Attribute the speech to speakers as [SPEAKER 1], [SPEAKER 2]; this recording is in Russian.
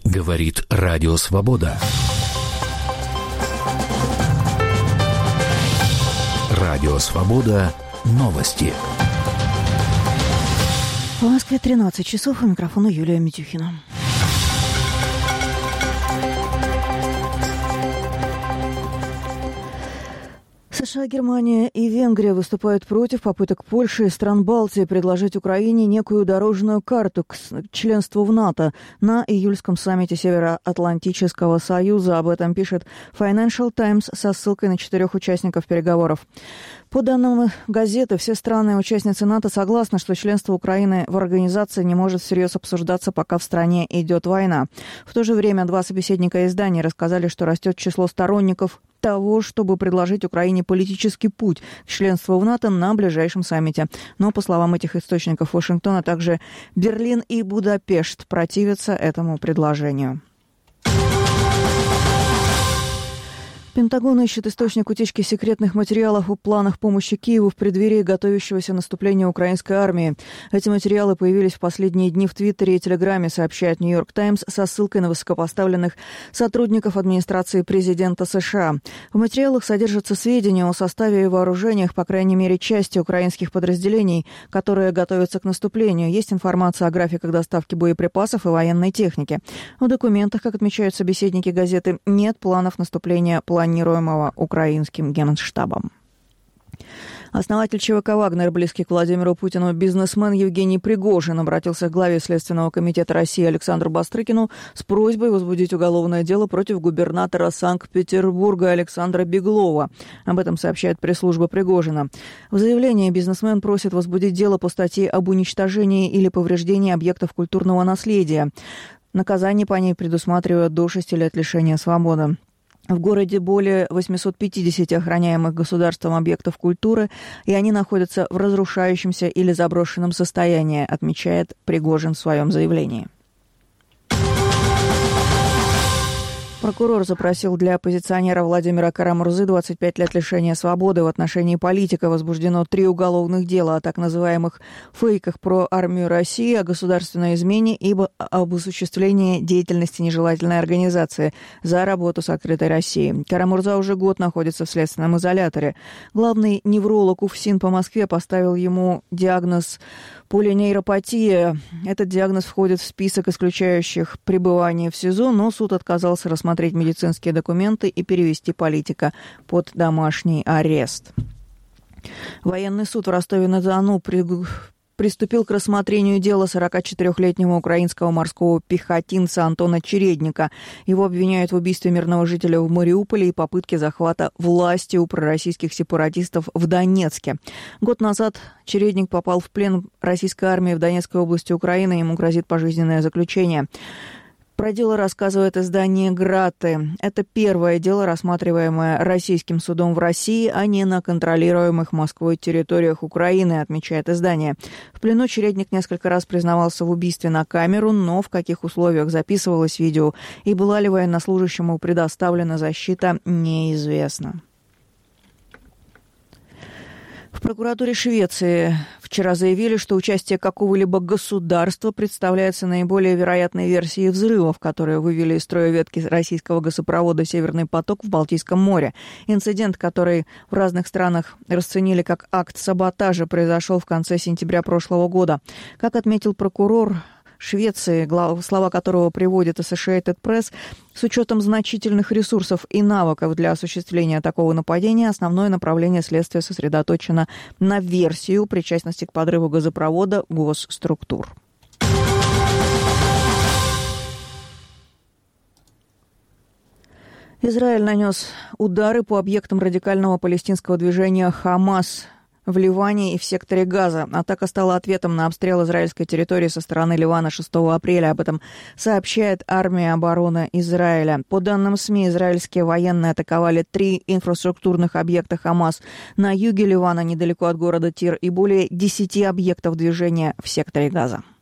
[SPEAKER 1] Говорит Радио Свобода. Радио Свобода. Новости.
[SPEAKER 2] В Москве 13 часов. У микрофона Юлия Митюхина. США, Германия и Венгрия выступают против попыток Польши и стран Балтии предложить Украине некую дорожную карту к членству в НАТО на июльском саммите Североатлантического союза. Об этом пишет Financial Times со ссылкой на 4 участников переговоров. По данным газеты, все страны-участницы НАТО согласны, что членство Украины в организации не может всерьез обсуждаться, пока в стране идет война. В то же время 2 собеседника издания рассказали, что растет число сторонников того, чтобы предложить Украине политический путь к членству в НАТО на ближайшем саммите. Но, по словам этих источников, Вашингтон, а также Берлин и Будапешт противятся этому предложению. Пентагон ищет источник утечки секретных материалов о планах помощи Киеву в преддверии готовящегося наступления украинской армии. Эти материалы появились в последние дни в Твиттере и Телеграме, сообщает Нью-Йорк Таймс со ссылкой на высокопоставленных сотрудников администрации президента США. В материалах содержатся сведения о составе и вооружениях, по крайней мере, части украинских подразделений, которые готовятся к наступлению. Есть информация о графиках доставки боеприпасов и военной техники. В документах, как отмечают собеседники газеты, нет планов наступления, планируемого украинским генштабом. Основатель ЧВК «Вагнер», близкий к Владимиру Путину бизнесмен Евгений Пригожин обратился к главе Следственного комитета России Александру Бастрыкину с просьбой возбудить уголовное дело против губернатора Санкт-Петербурга Александра Беглова. Об этом сообщает пресс-служба Пригожина. В заявлении бизнесмен просит возбудить дело по статье об уничтожении или повреждении объектов культурного наследия. Наказание по ней предусматривает до 6 лет лишения свободы. В городе более 850 охраняемых государством объектов культуры, и они находятся в разрушающемся или заброшенном состоянии, отмечает Пригожин в своем заявлении. Прокурор запросил для оппозиционера Владимира Кара-Мурзы 25 лет лишения свободы. В отношении политика возбуждено 3 уголовных дела о так называемых фейках про армию России, о государственной измене и об осуществлении деятельности нежелательной организации за работу с открытой Россией. Кара-Мурза уже год находится в следственном изоляторе. Главный невролог УФСИН по Москве поставил ему диагноз полинейропатия. Этот диагноз входит в список исключающих пребывание в СИЗО, но суд отказался рассмотреть медицинские документы и перевести политика под домашний арест. Военный суд в Ростове-на-Дону приступил к рассмотрению дела 44-летнего украинского морского пехотинца Антона Чередника. Его обвиняют в убийстве мирного жителя в Мариуполе и попытке захвата власти у пророссийских сепаратистов в Донецке. Год назад Чередник попал в плен российской армии в Донецкой области Украины. Ему грозит пожизненное заключение. Про дело рассказывает издание «Граты». Это первое дело, рассматриваемое российским судом в России, а не на контролируемых Москвой территориях Украины, отмечает издание. В плену Чередник несколько раз признавался в убийстве на камеру, но в каких условиях записывалось видео и была ли военнослужащему предоставлена защита, неизвестно. В прокуратуре Швеции вчера заявили, что участие какого-либо государства представляется наиболее вероятной версией взрывов, которые вывели из строя ветки российского газопровода «Северный поток» в Балтийском море. Инцидент, который в разных странах расценили как акт саботажа, произошел в конце сентября прошлого года. Как отметил прокурор Швеции, слова которого приводит Associated Press, с учетом значительных ресурсов и навыков для осуществления такого нападения, основное направление следствия сосредоточено на версию причастности к подрыву газопровода госструктур. Израиль нанес удары по объектам радикального палестинского движения «Хамас» в Ливане и в секторе Газа. Атака стала ответом на обстрел израильской территории со стороны Ливана 6 апреля. Об этом сообщает армия обороны Израиля. По данным СМИ, израильские военные атаковали 3 инфраструктурных объекта «Хамас» на юге Ливана, недалеко от города Тир, и более 10 объектов движения в секторе Газа.